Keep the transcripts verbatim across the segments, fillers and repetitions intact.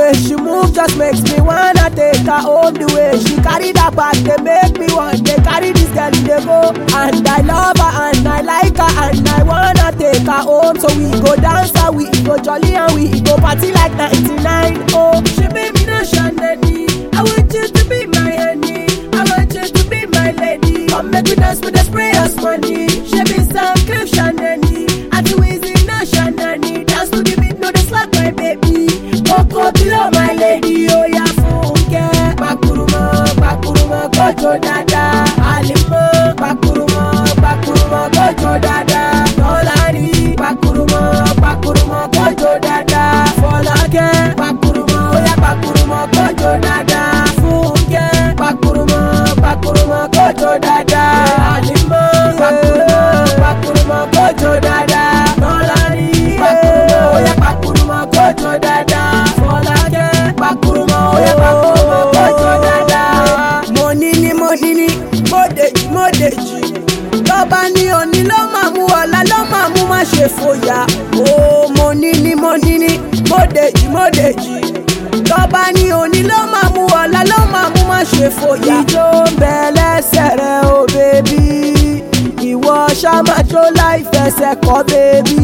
way she move just makes me wanna take her home. The way she carry that bag, they make me want they carry this girl they go. And I love her and I like her and I wanna take her home. So we go dance and we go jolly and we go party like ninety-nine. Oh, she made me no shandy. I want you to be my honey. I want you to be my lady. Come make me dance with the sprayers money. She be some cliff shandy. I do easy no shandy. Dance to the beat, no the slap my baby. Coco below my lady. Oh yeah, funke. Bakuruma, bakuruma, kojo dada. Alimo, bakuruma, bakuruma, kojo dada. Dolari, bakuruma, bakuruma, kojo dada. Folake, bakuruma, oh yeah, bakuruma, kojo dada. Funke, bakuruma, bakuruma, kojo dada. Alimo, bakuruma, bakuruma, kojo dada. Dolari, bakuruma, oh yeah, bakuruma, kojo dada. Folake, bakuruma, oh yeah, bakuruma, kojo dada. Money ni money ni, modeji modeji. Lọ́ba ní òní ló máa mú ọ̀la ló máa mú má ṣe fòyà. Oh, money ni money ni, modeji modeji. Lọ́ba ní òní ló máa mú ọ̀la ló máa mú má ṣe fòyà. Ìjó ń bẹ lẹ́sẹ̀ rẹ o bèbí. Ìwọ ṣá máa jó láì fẹsẹ̀ kọ́ bèbí.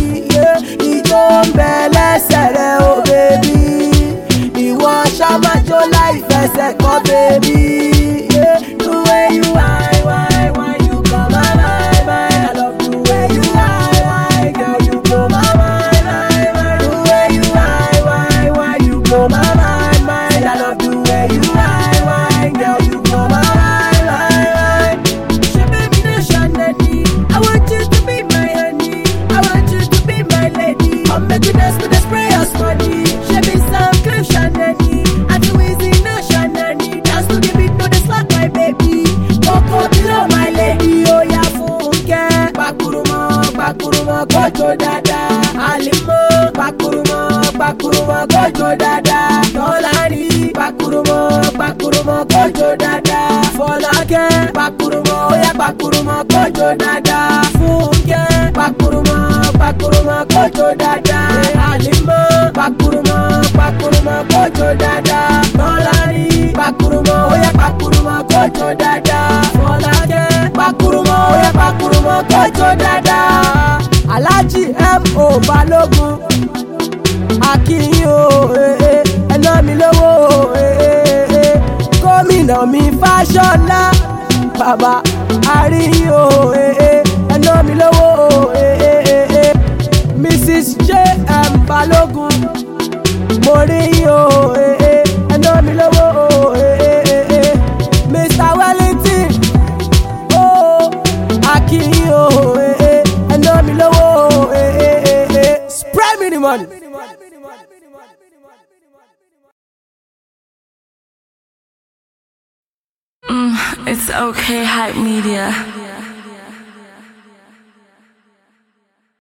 Ìjó ń bẹ lẹ́sẹ̀ rẹ o bèbí. Ìwọ ṣá máa jó láì fẹsẹ̀ kọ́ bèbí. The way you whine, whine, whine, you blow my mind, mind. I love the way you whine, whine, girl, you blow my mind, mind, mind. The way you whine, whine, whine, you blow my mind, mind. I love the way you whine, whine, girl, you blow my mind, mind, mind. She made me no shandy. I want you to be my honey. I want you to be my lady. Come make me dance with the sprayers money. She be some cliff shandy. I do easy no shandy. Dance to the beat, no the slap my baby. Coco below my lady. Oh yeah, funke. Bakuruma, bakuruma, kojo dada. Alimo, bakuruma, bakuruma, kojo dada. Dolari, bakuruma, bakuruma, kojo dada. Folake, bakuruma, oh yeah, bakuruma, kojo dada. Funke, bakuruma, bakuruma, kojo dada. Alimo, bakuruma, bakuruma, kojo dada. Dolari, bakuruma, oh yeah, bakuruma, kojo dada. Folake, bakuruma, oh yeah, bakuruma, kojo dada. Alhaji M O Balogun, Akinyin o, eh eh, ẹná mi lówó o, eh eh eh. Gómìnà mi Fáṣọlá, bàbá Àríyìn o, eh eh, ẹná mi lówó o, eh eh eh. Missus J M Balogun, mo rí yín o, eh eh, ẹná mi lówó o, eh eh eh. Mister Wellington, oh, Akinyin o, eh eh, ẹná mi lówó o, eh eh eh. Spread me the money. Mm, it's okay, Hype Media.